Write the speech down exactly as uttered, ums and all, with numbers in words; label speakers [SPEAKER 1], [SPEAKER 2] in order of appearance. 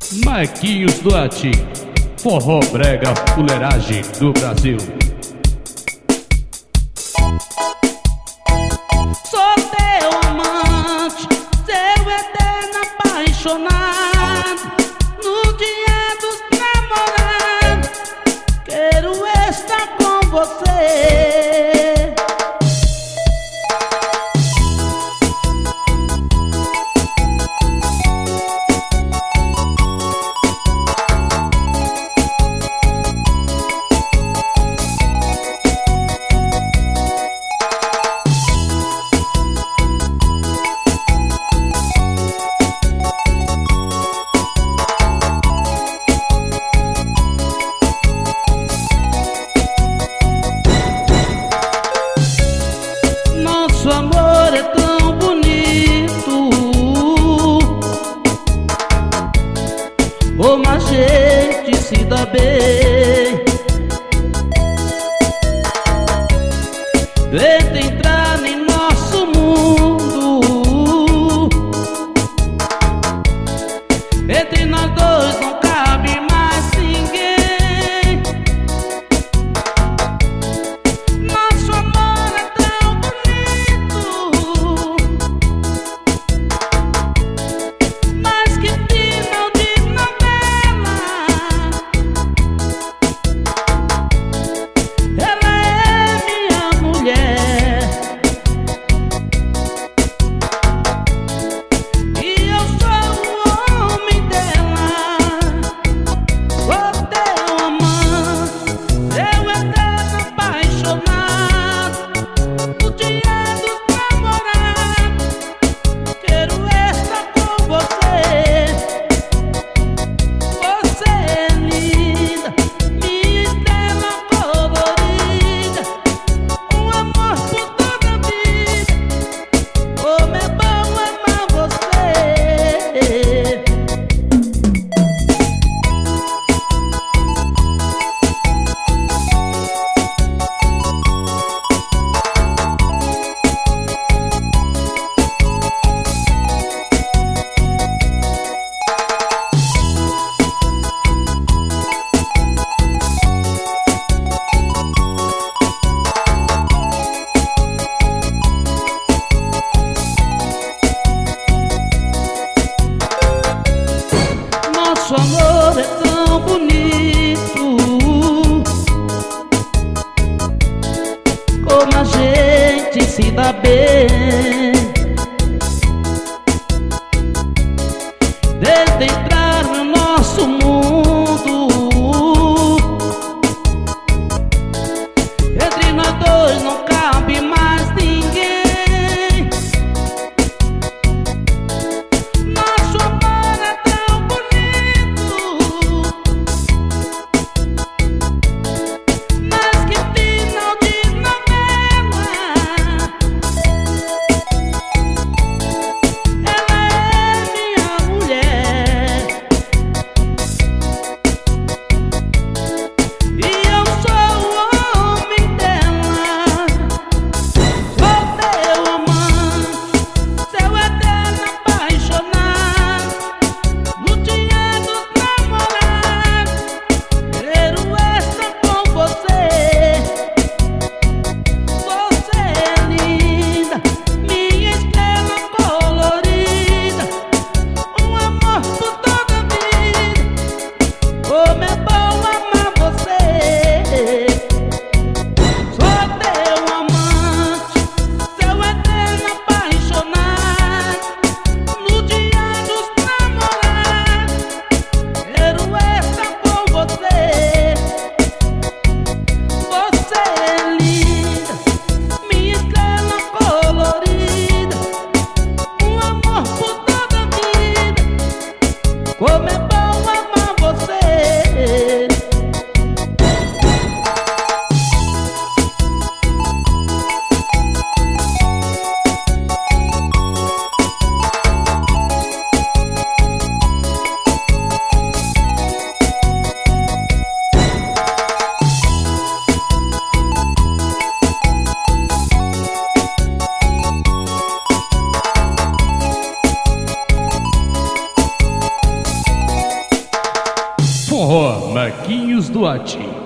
[SPEAKER 1] Marquinhos Duarte, forró brega fuleiragem do Brasil.
[SPEAKER 2] Sou teu amante, seu eterno apaixonado. No dia dos namorados, quero estar com você. Nosso amor é tão bonito, como a gente se dá bem. Tenta entrar em nosso mundo, entre nós dois não cabe mais ninguém. Nosso amor é tão bonito, mais que final de novela. Ela é minha mulher e eu sou o homem dela. Sou teu amante, seu eterno apaixonado. No dia dos namorados, quero estar com você. Você é linda, minha estrela colorida, um amor por toda a vida. Como é bom amar você. Nosso amor é tão bonito, como a gente se dá bem. Tenta entrar no nosso mundo, entre nós dois não cabe mais ninguém. Nosso amor é tão bonito, mais que final de novela. Ela é minha mulher e eu sou o homem dela. Sou teu amante, seu eterno apaixonado. No dia dos namorados, quero estar com você. Você é linda, minha estrela colorida, um amor por toda a vida. Como é bom amar você. Sou teu amante, seu eterno apaixonado. No dia dos namorados, quero estar com você. Você é linda, minha estrela colorida, um amor por toda a vida. Como é bom amar você.
[SPEAKER 1] Forró Marquinhos Duarte.